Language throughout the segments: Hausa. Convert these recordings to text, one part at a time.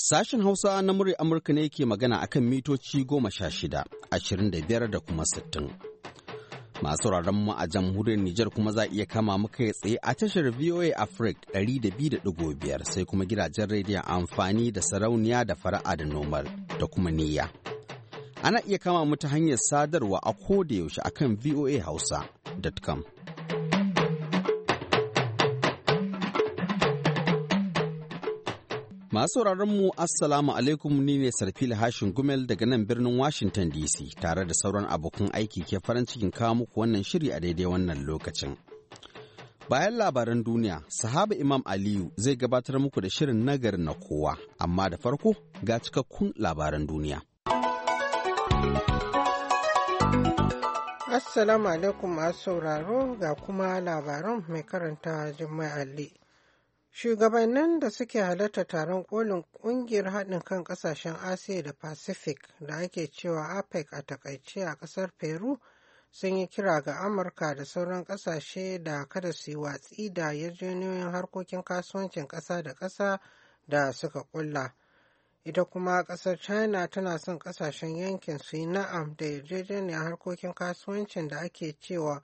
Sashen Hausa na murya Amurka ne ke magana akan mitoci 16, 25 da kuma 60. Masu mu a jamhuriyar Nijar kuma za iya kama muka tsaye a tashar VOA Africa 200.5 sai kuma gidajen rediyon amfani da sarauniya da fara'a da nomal da kuma niyya. Ana iya kama mu ta hanyar sadarwa a koda yaushe akan voahausa.com. Masu mu Assalamu alaikum, ni ne Sarfil Hashin Gumel daga nan birnin Washington DC tare da sauran abokan aiki ke farin cikin kawo muku wannan shiri a daidai wannan lokacin. Bayan labaran duniya, Sahaba Imam Aliyu zai gabatar muku da shirin nagarin na kowa, amma da farko ga cikakkun labaran duniya. Assalamu alaikum masu sauraro ga kuma labaran mai karanta Jummai Ali. Shugabannin da suke halarta taron kolin kungiyar haɗin kan ƙasashen Asiya da Pacific da ake cewa APEC a takaice a ƙasar Peru sun yi kira ga Amurka da sauran ƙasashe da kada su yi watsi da yarjejeniyoyin harkokin kasuwancin ƙasa da ƙasa da suka ƙulla. Ita kuma ƙasar China tana son ƙasashen yankin su yi na'am da yarjejeniyar harkokin kasuwancin da ake cewa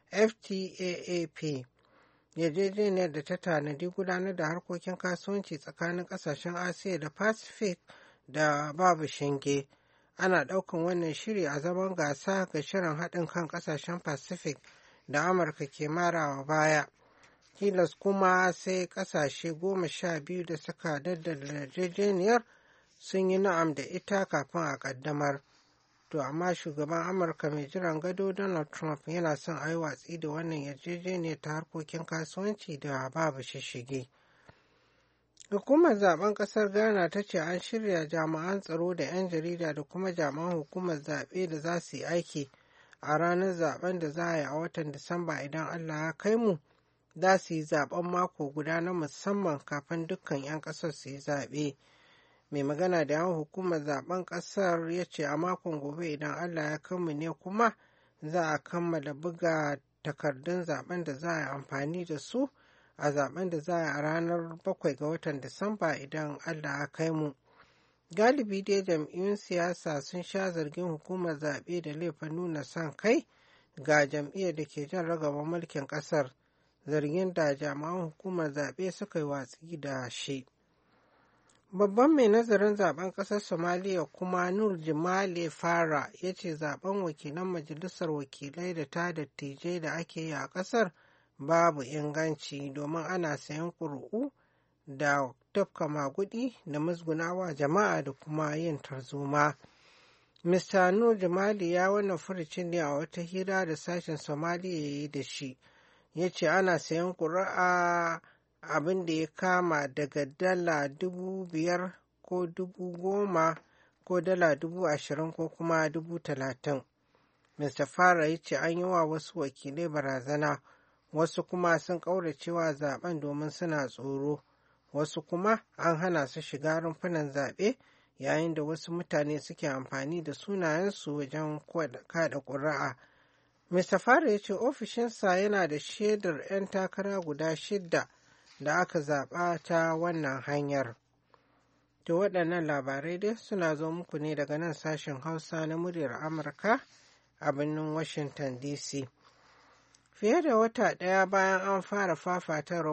FTAAP. Yarjejeniyar da ta tanadi gudanar da harkokin kasuwanci tsakanin kasashen Asiya da Pacific da babu shinge. Ana ɗaukan wannan shiri a zaman gasa ga shirin haɗin kan kasashen Pacific da Amurka ke marawa baya. Tilas kuma sai kasashe 12 da suka daddala yarjejeniyar sun yi na'am da ita kafin a ƙaddamar. To amma shugaban Amurka mai jiran gado Donald Trump yana son a yi watsi da wannan yarjejeniyar ta harkokin kasuwanci da babu shishige. Hukumar zaben kasar Ghana ta ce an shirya jami'an tsaro da 'yan jarida da kuma jami'an hukumar zaɓe da za su yi aiki a ranar zaben da za a yi a watan Disamba idan Allah ya kai mu, za su yi zaben mako guda na musamman kafin dukkan 'yan ƙasar su yi zaɓe. Mai magana da yawan hukumar zaben kasar ya ce a makon gobe idan Allah ya kanmu ne kuma za a kammala buga takardun zaben da za a yi amfani da su a zaben da za a yi a ranar 7 ga watan Disamba idan Allah ya kai mu. Galibi dai jam'iyyun siyasa sun sha zargin hukumar zaɓe da laifin nuna son kai ga jam'iyyar da ke jan ragaban mulkin ƙasar, zargin da jami'an hukumar zaɓe suka yi watsi da shi. Babban mai nazarin zaben ƙasar Somaliya kuma Nur Jimale Fara ya ce zaben wakilan majalisar wakilai da ta dattijai da ake yi a ƙasar babu inganci domin ana sayan ƙuri'u da tafka magudi da musgunawa jama'a da kuma yin tarzoma. Mr. Nur Jimale ya wannan furucin ne a wata hira da sashen Somaliya ya yi da shi. Ya ce ana sayan ƙuri'a abin da ya kama daga dala 5,000 ko 10,000 ko dala 20,000 ko kuma 30,000. Mr. Farah ya ce an yi wa wasu wakilai barazana, wasu kuma sun ƙauracewa zaben domin suna tsoro, wasu kuma an hana su shiga rumfunan zaɓe yayin da wasu mutane suke amfani da sunayensu wajen kada ƙuri'a. Mr. Farah ya ce ofishinsa yana da shaidar 'yan takara guda 6 da aka zaɓa ta wannan hanyar. To waɗannan labarai dai suna zo muku ne daga nan sashen Hausa na muryar Amurka a birnin Washington DC. Fiye da wata ɗaya bayan an fara fafatawar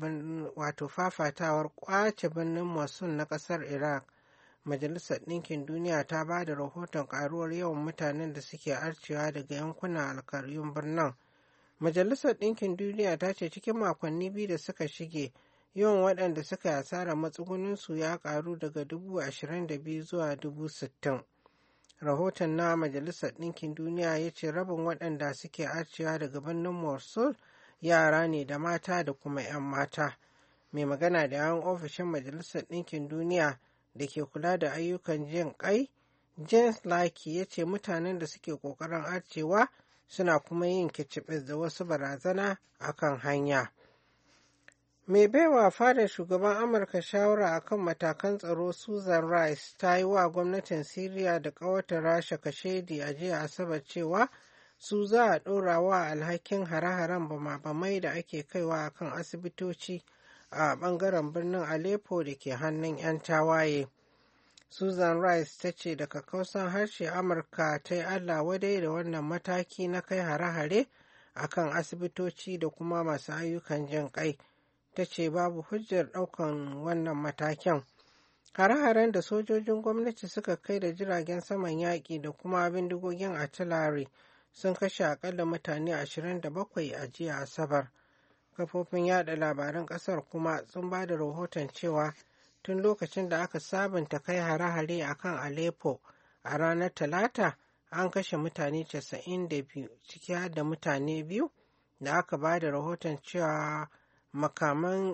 ƙwace birnin Mosul na ƙasar Iraq, Majalisar Ɗinkin Duniya ta ba da rahoton ƙaruwar yawan mutanen da suke arcewa daga yankunan alkaryun birnin. Majalisar Ɗinkin Duniya ta ce cikin makonni 2 da suka shige, yawan waɗanda suka yi asarar matsugunansu ya ƙaru daga 22,000 zuwa 60,000. Rahoton na Majalisar Ɗinkin Duniya ya ce rabin waɗanda suke arcewa daga birnin Mosul yara ne da mata da kuma 'yan mata. Mai magana da yawan ofishin Majalisar Ɗinkin Duniya da ke kula da ayyukan jin ƙai, James Laki ya ce mutanen da suke ƙoƙarin arcewa suna kuma yin kicibis da wasu barazana a kan hanya. Mai baiwa fadar shugaban Amurka shawara akan matakan tsaro Susan Rice ta yi wa gwamnatin Siriya da ƙawatar Rasha kashedi a jiya Asabar cewa su za a ɗora wa alhakin hare-haren bama-bamai da ake kaiwa akan asibitoci a ɓangaren birnin Aleppo da ke hannun 'yan tawaye. Susan Rice ta ce daga kausan harshe Amurka ta yi Allah wadai da wannan mataki na kai hare-hare a kan asibitoci da kuma masu ayyukan jin ƙai. Ta ce babu hujjar ɗaukan wannan matakin. Hare-haren da sojojin gwamnati suka kai da jiragen saman yaƙi da kuma bindigogin artillery sun kashe akalla mutane 27 a jiya Asabar. Kafofin yada labaran ƙasar kuma sun ba da rahoton cewa tun lokacin da aka sabunta kai hare-hare a kan Aleppo a ranar Talata an kashe mutane 92 ciki har da mutane biyu da aka ba da rahoton cewa makaman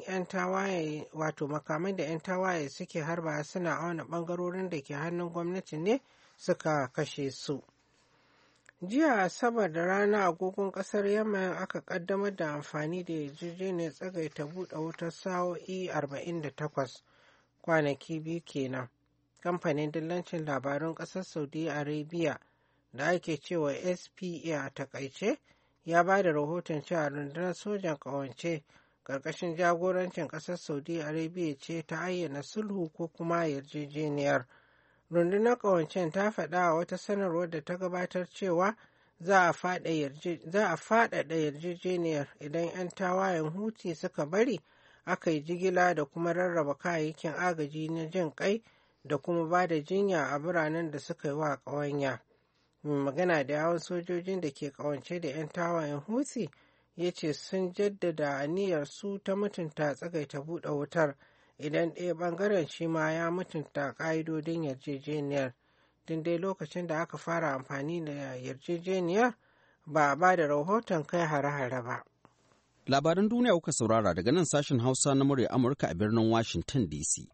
da 'yan tawaye suke harba suna auna bangarorin da ke hannun gwamnati ne suka kashe su. Jiya Asabar da rana agogon kasar Yemen aka kaddamar da amfani da yarjejeniyar tsagaita buɗe wutar sa'o'i 48 kwanaki biyu kenan. Kamfanin dillancin labarun ƙasar Saudi Arabia da ake cewa SPA a takaice ya ba da rahoton cewa rundunar sojan ƙawance ƙarƙashin jagorancin ƙasar Saudi Arabia ce ta ayyana sulhu ko kuma yarjejeniyar. Rundunar ƙawancen ta faɗa a wata sanarwar da ta gabatar cewa za a faɗaɗa yarjejeniyar idan 'yan tawayen Houthi suka bari aka yi jigila da kuma rarraba kayayyakin agaji na jin ƙai da kuma ba da jinya a biranen da suka yi wa ƙawanya. Mai magana da yawon sojojin da ke ƙawance da 'yan tawayen Houthi ya ce sun jaddada aniyar su ta mutunta tsagaita buɗe wutar idan ɗaya ɓangaren shi ma ya mutunta ƙa'idodin yarjejeniyar. Tun dai lokacin da aka fara amfani da yarjejeniyar ba a ba da rahoton kai hare-hare ba. Labaran duniya kuka saurara daga nan sashen Hausa na murya Amurka a birnin Washington DC.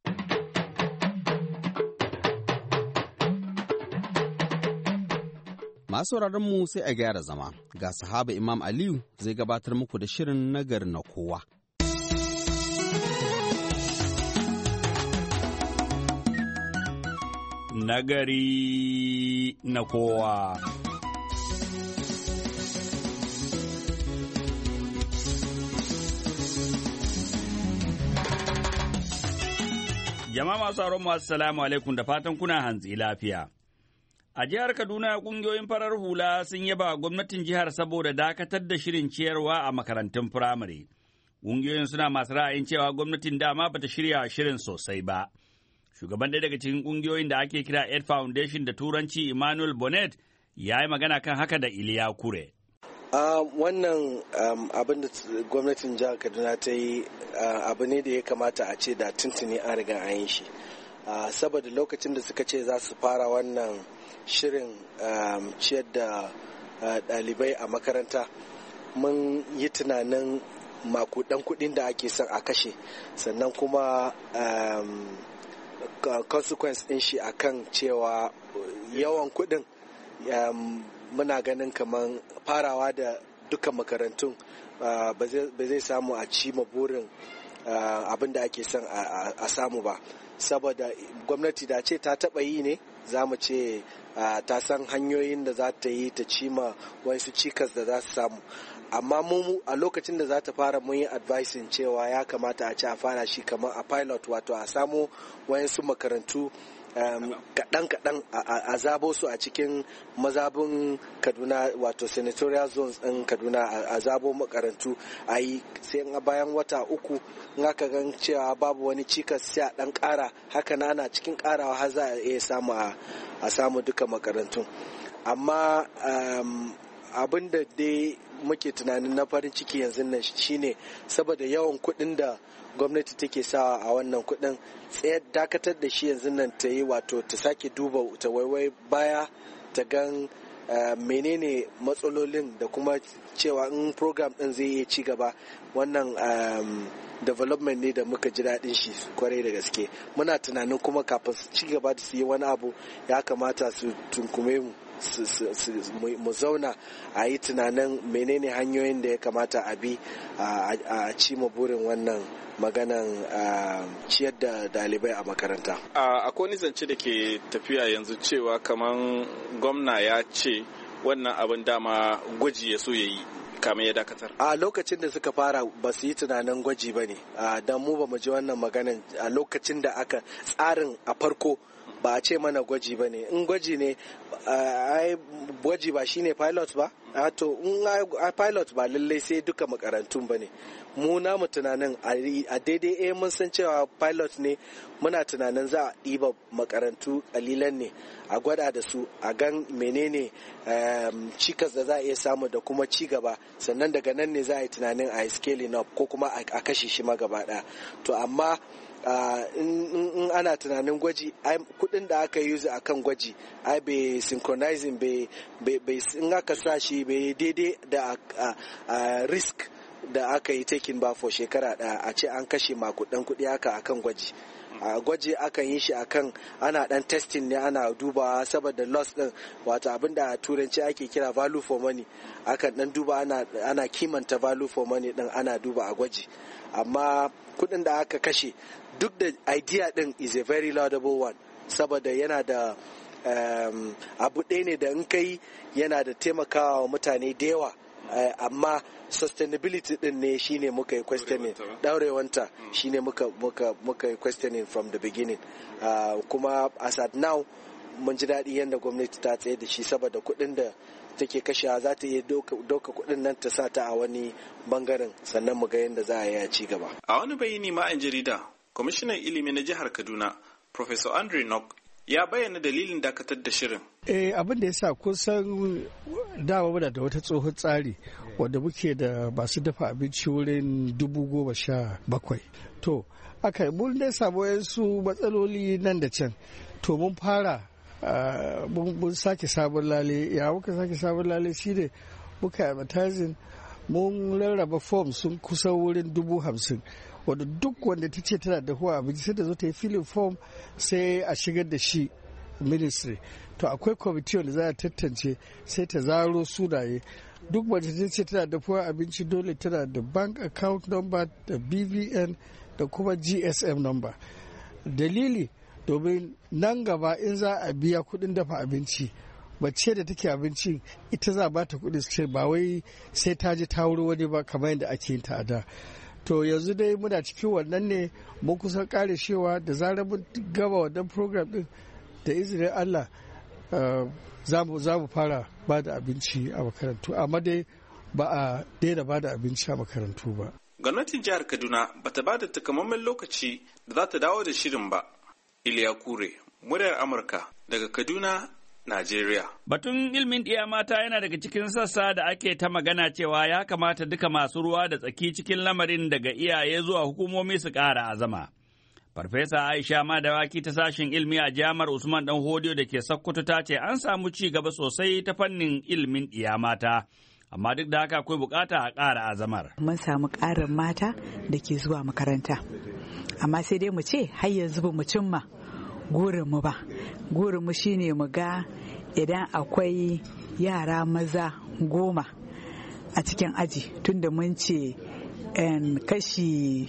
Masu mu sai a gyara zama, ga sahaba Imam Aliyu zai gabatar muku da shirin nagari na kowa. Nagari na kowa. Jama'a masu aron masu salamu alaikum da fatan kuna hantsi lafiya. A jihar Kaduna ƙungiyoyin farar hula sun yaba gwamnatin jihar saboda dakatar da shirin ciyarwa a makarantun firamare. Ƙungiyoyin suna masu ra'ayin cewa gwamnatin dama bata shirya shirin sosai ba. Shugaban ɗaya daga cikin ƙungiyoyin da ake kira Ed Foundation da Turanci Emmanuel Bonnet ya yi magana kan haka da Iliya Kure. Wannan abin da gwamnatin jihar Kaduna ta yi abu ne da ya kamata a ce da tuntuni an riga an yi shi. Saboda lokacin da suka ce za su fara wannan shirin ciyar da ɗalibai a makaranta, mun yi tunanin makudan kuɗin da ake son a kashe, sannan kuma consequence ɗin shi akan cewa yawan kuɗin muna ganin kamar farawa da dukkan makarantun ba zai samu a ci burin abin da ake son a samu ba, saboda gwamnati da ce ta taɓa yi ne za mu ce ta san hanyoyin da za ta yi ta cima wasu cikas da za su samu, amma mu a lokacin da za ta fara mun yi advising cewa ya kamata a ce a fara shi kamar a pilot, wato a samo wayansu makarantu kaɗan-kaɗan a zabo su a cikin mazabin Kaduna, wato senatorial zones ɗin Kaduna, a zabo makarantu a yi, sai a bayan wata uku in aka gan cewa babu wani cikas sai a ɗan ƙara, haka na ana cikin ƙarawa har za a iya samu a samu duka makarantun. Amma abin da dai muke tunanin na farin ciki yanzu nan shine saboda yawan kuɗin da gwamnati take sawa a wannan kuɗin, tsayar dakatar da shi yanzu nan ta yi, wato ta sake duba ta waiwai baya ta gan menene matsalolin da kuma cewa in program ɗin zai iya ci gaba. Wannan development ne da muka ji daɗin shi kwarai da gaske. Muna tunanin kuma kafin su ci gaba da su yi wani abu ya kamata su tunkume mu, mu zauna a yi tunanin menene hanyoyin da ya kamata a bi a ci burin wannan maganan ciyar da dalibai a makaranta. Akwai wani zance da ke tafiya yanzu cewa kamar gwamna ya ce wannan abin dama gwaji ya so ya yi, kamar ya dakatar? A lokacin da suka fara ba su yi tunanin gwaji ba ne, don mu ba mu ji wannan maganin a lokacin da aka tsarin a farko ba a ce mana gwaji ba ne. In gwaji ne, gwaji ba shine pilot ba? To in pilot ba lallai sai duka makarantun ba ne. Mu namu tunanin a daidai mun san cewa pilot ne, muna tunanin za a ɗiba makarantu ƙalilan ne a gwada da su a gan menene cikas da za a iya samu da kuma ci gaba, sannan daga nan ne za a yi tunanin a yi scaling up ko kuma a kashe shi ma gaba ɗaya. To amma in ana tunanin gwaji, kudin da aka yi a kan gwaji ai bai synchronizing bai in aka sa shi bai daidai da risk da aka yi taking ba for shekara ɗaya a ce an kashe makudan kudi haka akan gwaji. Gwaji akan yi shi akan ana dan testing ne, ana dubawa saboda loss din, wato abinda a turanci ake kira value for money, akan dan duba ana kimanta value for money din ana duba a gwaji. Amma kudin da aka kashe, duk da idea din is a very laudable one, saboda yana da abu ɗaya ne da in kai yana da taimakawa mutane da yawa, amma sustainability din ne shine muka yi questioning, daurewanta shine muka yi questioning from the beginning. Kuma as at now mun ji daɗi yadda gwamnati ta tsaye da shi, saboda kuɗin da take kashewa za ta iya doka kuɗin nan ta sa ta a wani bangaren, sannan mu ga yadda za a yi a ci gaba. A wani bayani ma an jarida, kwamishinan ilimi na jihar Kaduna Professor Andre Nok ya bayyana dalilin dakatar da shirin. Abin da ya sa kusan dama muna da wata tsohon tsari wanda muke da masu dafa abinci wurin 17,000. To aka mun dai samu yansu matsaloli nan da can, to mun fara mun sake sabon lale. Ya muka sake sabon lale shi ne muka advertising, mun rarraba form sun kusa wurin 50,000, wanda duk wanda ta ce tana da huwa abinci sai da zo ta yi filin form sai a shigar da shi ministry. To akwai kwamiti wanda za a tantance sai ta zaro sunaye. Duk wanda ta ce tana da huwa abinci dole tana da bank account number da BVN da kuma GSM number. Dalili domin nan gaba in za a biya kudin dafa abinci, mace da take abinci ita za a bata kudi su ce ba wai sai ta je ta wuri wani ba kamar yadda ake yin ta a da. To yanzu dai muna cikin wannan ne, mun kusan kare shewa da zarar mun gaba wannan program din da izinin Allah za mu fara ba da abinci a makarantu, amma dai ba a daina ba da abinci a makarantu ba. Gwamnatin jihar Kaduna bata ba da takamaiman lokaci da za ta dawo da shirin ba. Iliya Kure, muryar Amurka daga Kaduna, Najeriya. Batun ilimin ɗiya mata yana daga cikin sassa da ake ta magana cewa ya kamata duka masu ruwa da tsaki cikin lamarin daga iyaye zuwa hukumomi su ƙara azama. Farfesa Aisha Madawaki ta sashen ilimi a Jami'ar Usman Dan Hodiyo da ke Sokoto ta ce an samu ci gaba sosai ta fannin ilimin ɗiya mata. Amma duk da haka akwai bukata a ƙara azamar. Mun samu ƙarin mata da ke zuwa makaranta. Amma sai dai mu ce har yanzu ba mu cimma gurinmu ba. Gurinmu shine mu ga idan akwai yara maza 10 a cikin aji, tunda mun ce kashi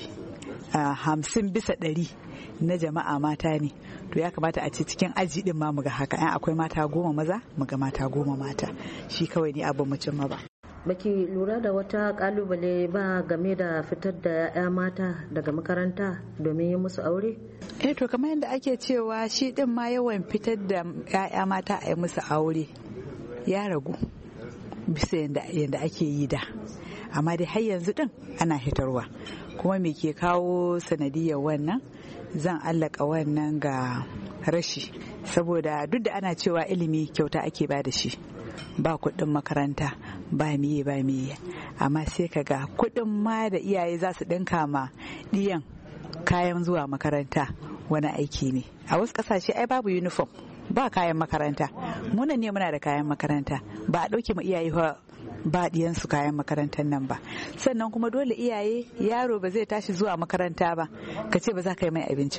50% na jama'a mata ne, to ya kamata a ce cikin aji din ma mu ga haka, in akwai mata 10 maza mu ga mata 10 mata, shi kawai ne abin mu cimma ba. Baki lura da wata kalubale ba game da fitar da 'ya'ya mata daga makaranta domin yi musu aure? To kamar yadda ake cewa shi din ma yawan fitar da 'ya'ya mata a yi musu aure ya ragu bisa yadda ake yi da, amma dai har yanzu din ana hitarwa. Kuma me ke kawo sanadiyar wannan? Zan allaka wannan ga rashi, saboda duk da ana cewa ilimi kyauta ake ba da shi, ba kuɗin makaranta ba miye, amma sai ka ga kuɗin ma da iyaye za su ɗinka ma ɗiyan kayan zuwa makaranta wani aiki ne. A wasu ƙasashe ai babu uniform, ba kayan makaranta. Muna ne muna da kayan makaranta, ba a ɗauke ma iyaye ba ɗiyansu kayan makarantar nan ba. Sannan kuma dole iyaye, yaro ba zai tashi zuwa makaranta ba ka ce ba za ka yi mai abinci ba,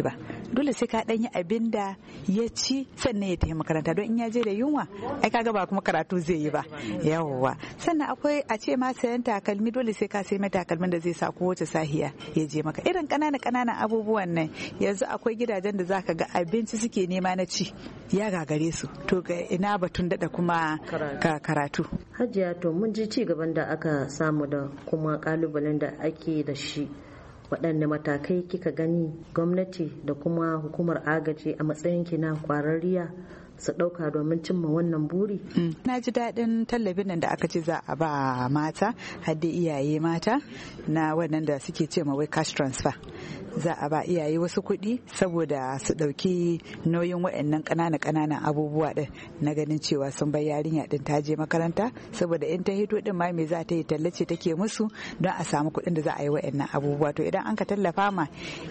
dole sai ka ɗanyi abin da ya ci sannan ya tafi makaranta, don in ya je da yunwa ai kaga ba kuma karatu zai yi ba. Yawwa, sannan akwai a ce ma sayan takalmi, dole sai ka sai mai takalmin da zai sa kowace sahiya ya je maka. Irin ƙananan abubuwan nan yanzu akwai gidajen da zaka ga abinci suke nema na ci ya gagare su, to ga ina batun daɗa kuma karatu. Hajiya, to mun ji ci gaban da aka samu da kuma kalubalen da ake da shi, waɗanne matakai kika gani gwamnati da kuma hukumar agaji a matsayin kina kwararriya su ɗauka domin cimma wannan buri? Na ji daɗin tallafin nan da aka ce za a ba mata, hadda iyaye mata na wannan da suke ce ma wai cash transfer. Za a ba iyaye wasu kuɗi saboda su ɗauki nauyin waɗannan ƙananan abubuwa ɗin na ganin cewa sun bai yarinya ɗin ta je makaranta, saboda in ta hito ɗin ma me za ta yi, tallace take musu don a samu kuɗin da za a yi waɗannan abubuwa. To idan an ka tallafa ma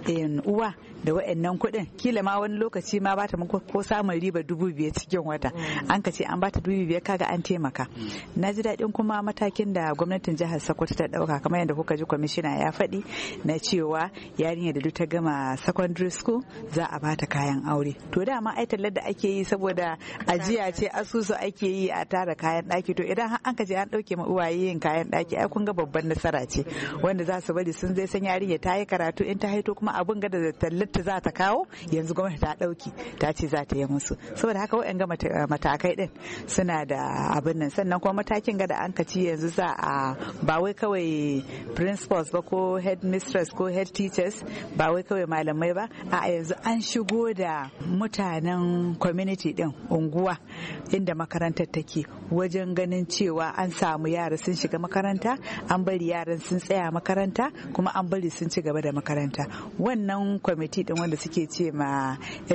uwa da waɗannan kuɗin, kila ma wani lokaci ma ba ta ko samun riba 5,000 cikin wata, an ka ce an ba ta 5,000, kaga an taimaka. Na ji daɗin kuma matakin da gwamnatin jihar Sokoto ta ɗauka, kamar yadda kuka ji kwamishina ya faɗi, na cewa yarinya da duk ta gama secondary school za a bata kayan aure. To dama ai tallar da ake yi saboda ajiya ce, asusu ake yi a tara kayan ɗaki. To idan an ka je an ɗauke ma uwaye yin kayan ɗaki, ai kun ga babban nasara ce wanda za su bari sun zai san yarinya ta yi karatu, in ta haito kuma abun ga da tallarta za ta kawo yanzu gwamnati ta ɗauki ta ce za ta yi musu. Saboda haka wa'yan ga matakai ɗin suna da abin nan. Sannan kuma matakin ga da an ka ci yanzu za a ba wai kawai principals ba ko head mistress ko head teachers, ba wai kawai malamai ba, a yanzu an shigo da mutanen community din unguwa inda makarantar take, wajen ganin cewa an samu yara sun shiga makaranta, an bari yaran sun tsaya makaranta, kuma an bari sun ci gaba da makaranta. Wannan kwamiti din wanda suke ce ma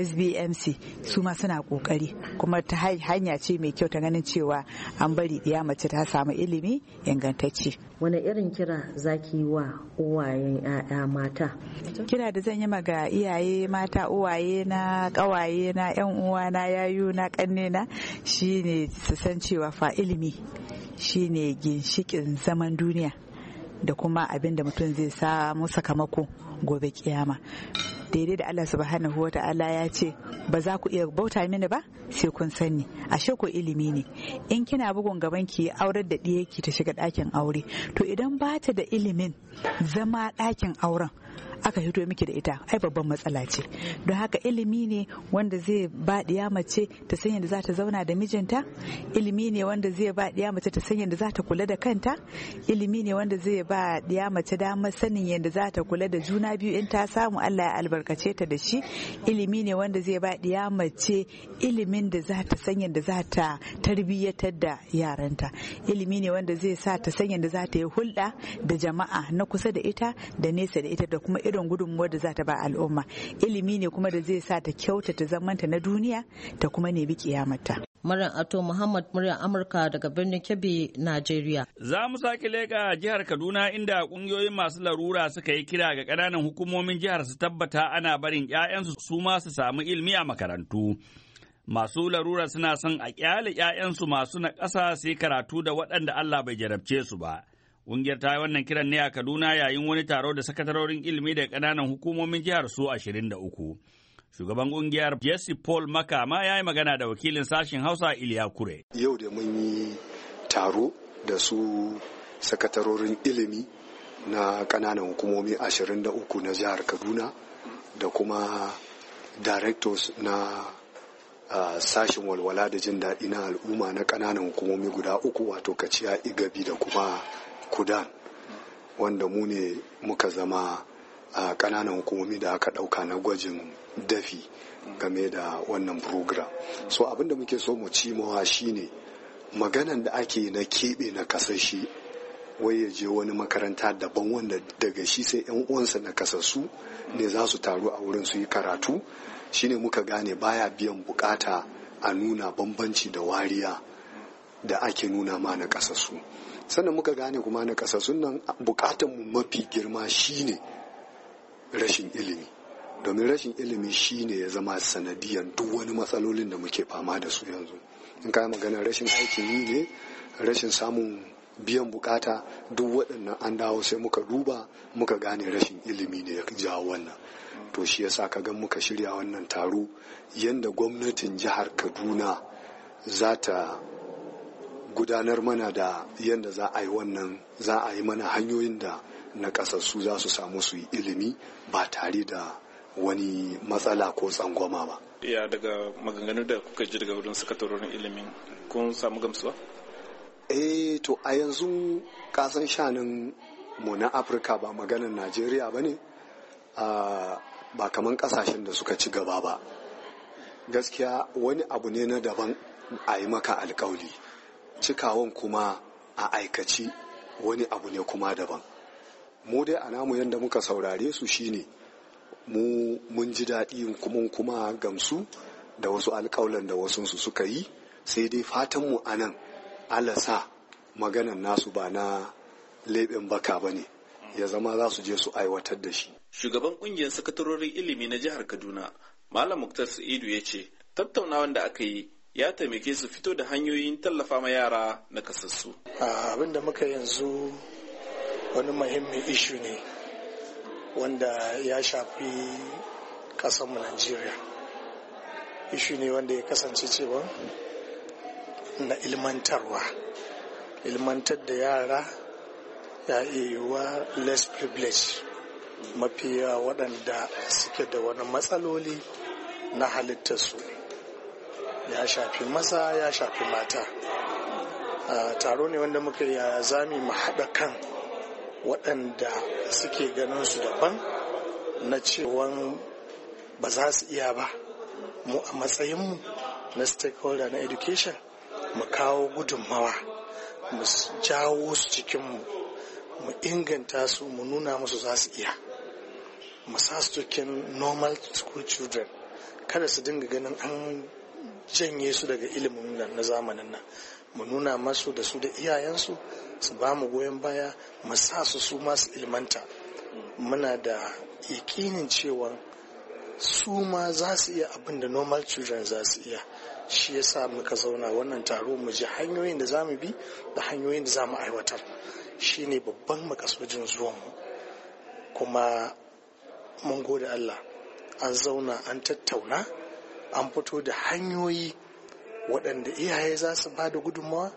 SBMC su ma suna kokari, kuma ta hanya ce mai kyau ta ganin cewa an bari ɗiya mace ta samu ilimi ingantacce. Wani irin kira zaki wa uwayen 'ya'ya mata? Kira da zan yi ga iyaye mata, uwaye na, kawaye na, 'yan uwa na, yayu na, kanne na, shine su san cewa fa ilimi shine ginshikin zaman duniya da kuma abin da mutum zai samu sakamako gobe kiyama. Daidai da Allah subhanahu wa ta'ala ya ce ba za ku iya bauta mini ba sai kun sani. Ashe ko ilimi ne. In kina bugun gaban ki aurar da ɗiyarki ta shiga ɗakin aure, to idan ba ta da ilimin zama ɗakin auren aka hito miki da ita, ai babban matsala ce. Don haka ilimi ne wanda zai ba ɗiya mace ta san yadda za ta zauna da mijinta, ilimi ne wanda zai ba ɗiya mace ta san yadda za ta kula da kanta, ilimi ne wanda zai ba ɗiya mace damar sanin yadda za ta kula da juna biyu in ta samu Allah ya albarkace ta da shi, ilimi ne wanda zai ba ɗiya mace ilimin da za ta san yadda za ta tarbiyyatar da yaranta, ilimi ne wanda zai sa ta san yadda za ta yi hulɗa da jama'a na kusa da ita da nesa da ita, da kuma irin gudunmuwar da za ta ba al'umma. Ilimi ne kuma da zai sa ta kyautata zamanta na duniya ta kuma nemi kiyamarta. Maryam Ato Muhammad, muryar Amurka daga birnin Kebbi, Najeriya. Za mu sake leƙa jihar Kaduna inda ƙungiyoyin masu larura suka yi kira ga ƙananan hukumomin jihar su tabbata ana barin 'ya'yansu su ma su samu ilimi a makarantu. Masu larura suna son a ƙyale 'ya'yansu masu na ƙasa su yi karatu da waɗanda Allah bai jarabce su ba. Ƙungiyar ta yi wannan kiran ne a Kaduna yayin wani taro da sakatarorin ilimi da ƙananan hukumomin jihar su 23. Shugaban ƙungiyar Jesse Paul Makama ya yi magana da wakilin sashen Hausa Iliya Kure. Yau da mun yi taro da su sakatarorin ilimi na ƙananan hukumomi 23 na jihar Kaduna da kuma directors na sashen walwala da jin daɗi na al'umma na ƙananan hukumomi guda 3, wato Kaciya, Igabi da kuma Kudan, wanda mu ne muka zama a ƙananan hukumomi da aka ɗauka na gwajin dafi game da wannan program. So abin da muke so mu ci mawa shine maganan da ake na keɓe na kasashe, wai ya je wani makaranta daban wanda daga shi sai 'yan uwansa na kasassu ne za su taru a wurin su yi karatu, shine muka gane baya biyan bukata a nuna bambanci da wariya da ake nuna ma na kasassu. Sannan muka gane kuma na kasassun nan bukatanmu mafi girma shine rashin ilimi, domin rashin ilimi shine ya zama sanadiyan duk wani matsalolin da muke fama da su yanzu. In ka magana rashin aikin yi ne, rashin samun biyan bukata duk waɗannan an dawo sai muka duba muka gane rashin ilimi ne ya jawo wannan. To shi yasa ka ga muka shirya wannan taro yadda gwamnatin jihar Kaduna za ta gudanar mana da yadda za a yi mana hanyoyin da na kasassu za su samu su yi ilimi ba tare da wani matsala ko tsangwama ba. Ya daga maganganu da kuka ji daga wurin sakatarorin ilimin kun samu gamsuwa? To a yanzu kasan shanin mu na Afirka ba maganar Najeriya ba ne, ba kaman kasashen da suka ci gaba ba. Gaskiya wani abu ne na daban a yi maka alkawali, cikawan kuma a aikaci wani abu ne kuma daban. Mu dai a namu yadda muka saurare su shine mun ji daɗi kuma gamsu da wasu alƙawalan da wasunsu suka yi, sai dai fatanmu a nan alasa maganan nasu ba na leɓen baka ba ne, ya zama za su je su aiwatar da shi. Shugaban ƙungiyar sakatarorin ilimi na jihar Kaduna, Malam Muktar Sa'idu ya ce, tattaunawan da aka yi ya taimake su fito da hanyoyin tallafa ma yara na kasassu. Abin da muka yanzu wani muhimmin ishu ne wanda ya shafi ƙasarmu Najeriya. Ishu ne wanda ya kasance cewa na ilmantar da yara ya iya yiwuwa less privilege, mafi yawa waɗanda suke da wani matsaloli na halittarsu, ya shafi maza ya shafi mata. Taro ne wanda muka yi zami mu haɗa kan waɗanda suke ganin su daban na cewa ba za su iya ba, mu a matsayinmu na stakeholder na education mu kawo gudunmawa, mu jawo su cikinmu, mu inganta su, mu nuna musu za su iya, mu sa su cikin normal school children, kada su dinga ganin an janye su daga ilimin nan na zamanin nan. Mu nuna masu da su da iyayensu su ba mu goyon baya, mu sa su masu ilmanta. Muna da yakinin cewa su ma za su iya abin da normal children za su iya. Shi yasa muka zauna wannan taro mu ji hanyoyin da za mu bi da hanyoyin da za mu aiwatar. Shi ne babban makasudin zuwanmu. Kuma mun gode Allah, an zauna an tattauna, an fito da hanyoyi waɗanda iyaye za su ba da gudunmawa,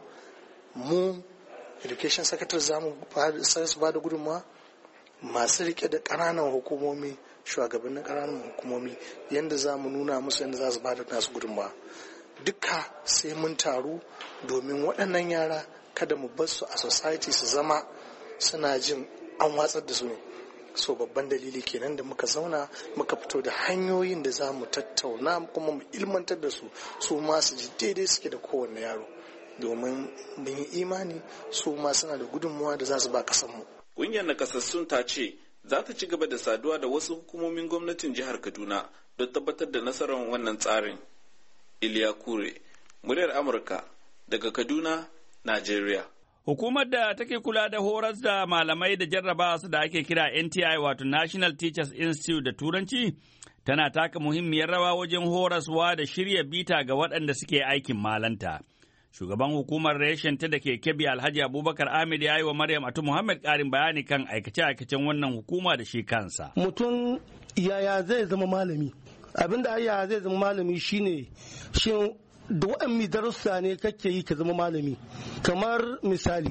mu education secretary za mu ba da gudunmawa, masu rike da ƙananan hukumomi, shugabannin ƙananan hukumomi, yadda za mu nuna musu yadda za su ba da nasu gudunmawa. Duka sai mun taru domin waɗannan yara kada mu bar su a society su zama suna jin an watsar da su ne. So babban dalili kenan da muka zauna muka fito da hanyoyin da za mu tattauna kuma mu ilmantar da su ma su ji daidai suke da kowanne yaro, domin mun yi imani su ma suna da gudunmuwa da za su ba kasanmu. Ƙungiyar nakasassun ta ce za ta ci gaba da saduwa da wasu hukumomin gwamnatin jihar Kaduna don tabbatar da nasarar wannan tsarin. Iliya Kure, muryar Amurka daga Kaduna, Najeriya. Hukumar da take kula da horas da malamai da jarraba su da ake kira NTI wato National Teachers Institute da Turanci tana taka muhimmiyar rawa wajen horaswa da shirya bita ga waɗanda suke aikin malanta. Shugaban hukumar reshen ta da ke Kebbi Alhaji Abubakar Ahmed ya yi wa Maryam Atu Muhammad ƙarin bayani kan aikace-aikacen wannan hukuma da shi kansa. Mutum yaya zai zama malami? Abinda yaya zai zama malami shine shin da waɗanne darussa ne kake yi ka zama malami. Kamar misali,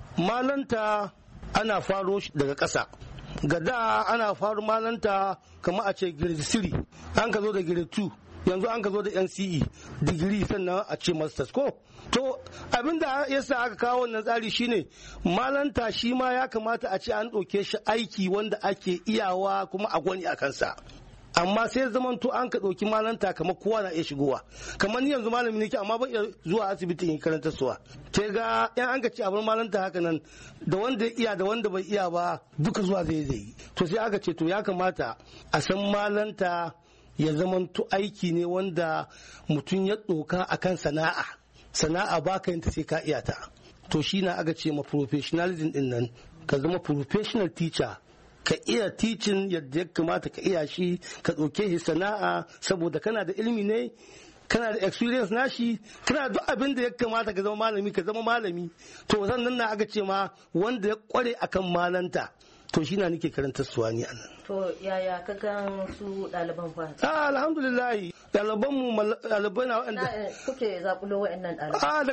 malanta ana faro shi daga ƙasa. Ga da ana faro malanta kamar a ce grade 3, an ka zo da grade 2, yanzu an ka zo da NCE digiri, sannan a ce masters ko. To abinda yasa aka kawo wannan tsari shine malanta shi ma ya kamata a ce an ɗauke shi aiki wanda ake iyawa kuma a gwani a kansa. Amma sai zamanto an ka ɗauki malanta kamar kowa na iya shigowa, kamar ni yanzu malami nake amma ban iya zuwa asibiti in karanta suwa. Sai ga yan an ka ce abin malanta haka nan, da wanda ya iya da wanda bai iya ba duka zuwa zai yi. To sai aka ce to ya kamata a san malanta ya zamanto aiki ne wanda mutum ya ɗauka akan sana'a ba ka yanta sai ka iya ta. To shi na aka ce ma professionalism din nan, ka zama professional teacher, ka iya teaching yadda ya kamata ka iya shi, ka ɗauke shi sana'a saboda kana da ilimi ne kana da experience nashi, kana duk abin da ya kamata ka zama malami to sannan na aka ce ma wanda ya kware akan malanta to shi na nake karanta suwa ni anan. To yaya ka gan su ɗaliban fa? Alhamdulillah ɗaliban mu ɗalibai na waɗanda kuke zakulo waɗannan ɗalibai.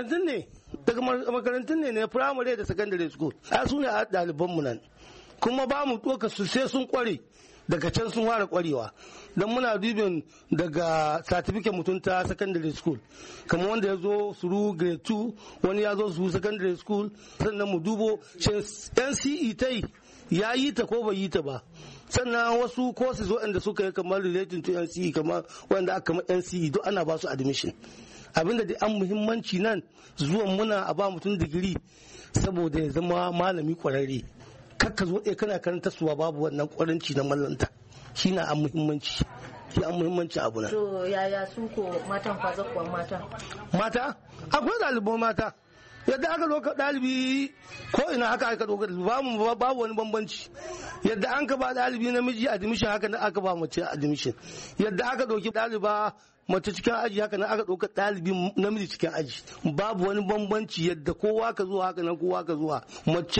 Daga makarantun ne na primary da secondary school. Su ne ɗaliban mu nan. Kuma ba mu ɗoka su sai sun kware daga can sun fara kwarewa don muna dubin daga certificate mutum ta secondary school kamar wanda ya zo suru grade 2 wani ya zo suru secondary school sannan mu dubo NCE ta ya yi ta ko bai yi ta ba sannan wasu courses waɗanda suka yi kamar relating to NCE kamar wanda aka kamar NCE duk ana ba su admission abinda da an muhimmanci nan zuwan muna a ba mutum digiri saboda ya zama malami kwararre kakka zo ɗaya kana karanta suwa babu wannan kwaranci na mallanta shi na an muhimmanci abu na. To yaya su ko matan kwaza kuwa mata akwai ɗaliban mata yadda aka ɗauka ɗalibi ko ina haka aka ɗauka babu wani bambanci yadda an ka ba ɗalibi namiji admission haka na aka ba mace admission yadda aka ɗauki ɗaliba mace cikin aji haka nan aka ɗauka ɗalibi namiji cikin aji babu wani bambanci yadda kowa ka zuwa haka nan kowa ka zuwa mace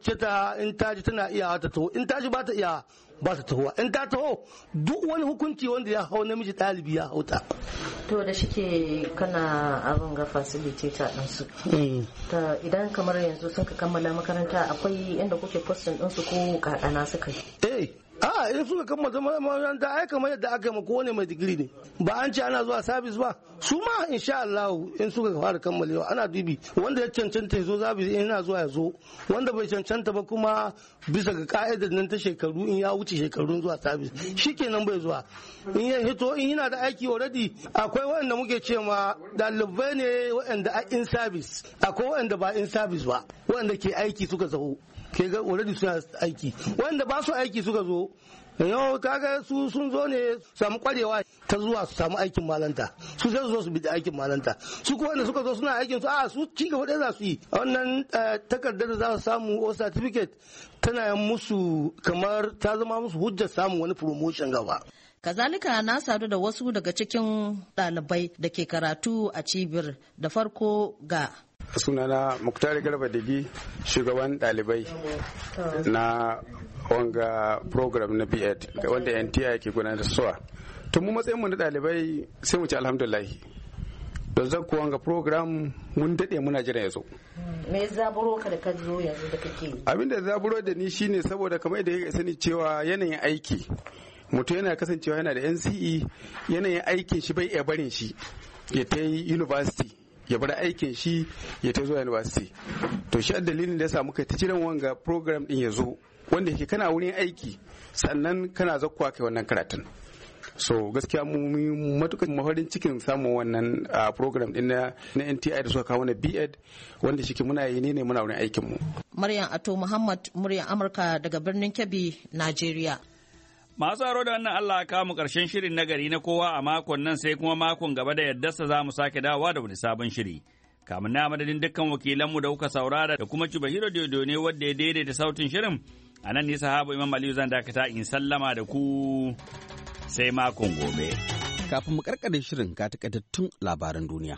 in ta ji tana iya ta taho in ta ji ba ta iya ba ta taho in ta taho duk wani hukunci wanda ya hau namiji ɗalibi ya hauta. To da shike kana abin ga facilitator ɗinsu idan kamar yanzu sun ka kammala makaranta akwai inda kuke postin ɗinsu ko kakana suka yi. In suka kammala makaranta ai kamar yadda aka yi kowane mai digiri ne ba an ce ana zuwa sabis ba su ma insha Allah in suka fara kammalewa ana dubi wanda ya cancanta ya zo sabis yana zuwa ya zo wanda bai cancanta ba kuma bisa ga ka'idar nan ta shekaru in ya wuce shekarun zuwa sabis shikenan bai zuwa in ya hito in yana da aiki already akwai wanda muke ce ma dalibai ne wanda a in sabis akwai wanda ba in sabis ba wanda ke aiki suka zo ke ga already suna aiki wanda ba su aiki suka zo yau kaga su sun zo ne samu kwarewa ta zuwa su samu aikin malanta su sai su zo su bi aikin malanta su ko wanda suka zo suna aikin su ci gaba da za su yi wannan takardar da za su samu o certificate tana musu kamar ta zama musu hujjar samun wani promotion gaba. Kazalika na sadu da wasu daga cikin ɗalibai da ke karatu a cibiyar da farko ga sunana Muktari Garba Digi shugaban ɗalibai na wanga program na B.Ed wanda NTI ke gudanar da suwa. Tun mu matsayin mu na ɗalibai sai mu ci alhamdulillah. Don zan kuwa wanga program mun daɗe muna jira ya zo. Me zaburo ka da ka zo yanzu da kake? Abin da zaburo da ni shine saboda kamar yadda ya sani cewa yanayin aiki mutum yana kasancewa yana da NCE yanayin aikin shi bai iya barin shi ya ta yi university ya bar aikin shi ya ta zuwa university to shi dalilin da yasa muka ta jiran wanga program din ya zo wanda yake kana wurin aiki sannan kana zakkuwa kai wannan karatun so gaskiya mu matukar mafarin cikin samun wannan program din na NTI da suka kawo na B.Ed wanda shi muna yi ne muna wurin aikin mu. Maryam Ato Muhammad muryar Amurka daga birnin Kebbi, Najeriya. Masu aro da wannan Allah ka mu ƙarshen shirin na gari na kowa a makon nan sai kuma makon gaba da yardarsa za mu sake dawowa da wani sabon shiri. Kamun na madadin dukkan wakilanmu da kuka saurara da kuma Cibahiro Dodo ne wadda ya daidaita sautin shirin. A nan ne sahabu Imam Aliyu zan dakata in sallama da ku sai makon gobe. Kafin mu karkare shirin ga takaitattun labaran duniya.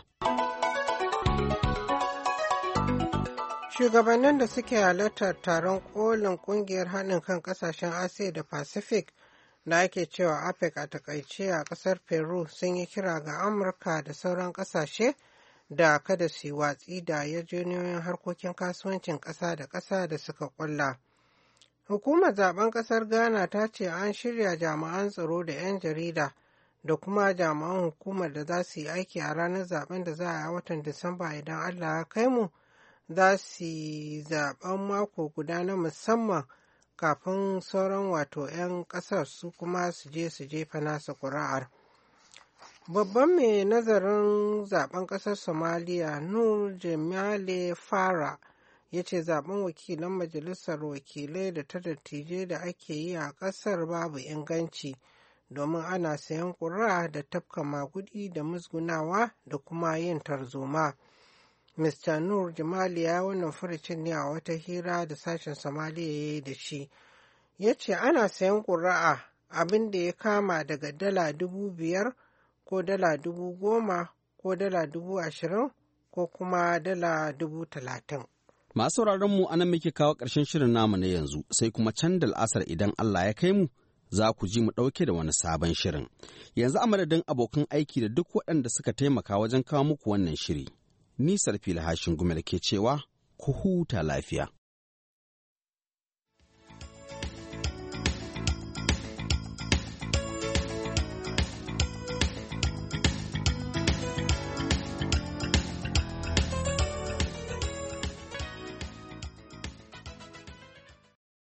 Shugabannin da suke halartar taron kolin kungiyar haɗin kan ƙasashen Asiya da Pacific da ake cewa APEC a takaice a ƙasar Peru sun yi kira ga Amurka da sauran ƙasashe da kada su yi watsi da yarjejeniyoyin harkokin kasuwancin ƙasa da ƙasa da suka ƙulla. Hukumar zaben ƙasar Ghana ta ce an shirya jami'an tsaro da 'yan jarida da kuma jami'an hukumar da za su yi aiki a ranar zaben da za a yi a watan Disamba idan Allah ya kai mu. Za su yi zaben mako guda na musamman kafin sauran wato 'yan ƙasar su kuma su je su jefa nasa ƙuri'ar. Babban mai nazarin zaben ƙasar Somaliya Nur Jamale Fara ya ce zaben wakilan majalisar wakilai da ta dattijai da ake yi a ƙasar babu inganci domin ana sayan ƙuri'a da tafka magudi da musgunawa da kuma yin tarzoma. Mr. Nur Jamali ya wannan furucin ne a wata hira da sashen Somaliya ya yi da shi. Ya ce ana sayan ƙuri'a abin da ya kama daga $5,000 ko dala 10,000 ko dala 20,000 ko kuma dala 30,000. Masu mu anan muke kawo ƙarshen shirin namu na yanzu, sai kuma can da al'asar idan Allah ya kai mu za ku ji mu ɗauke da wani sabon shirin. Yanzu a madadin abokan aiki da duk waɗanda suka taimaka wajen kawo muku wannan shiri. Ni Sarfila Hashin Gumel ke cewa ku huta lafiya.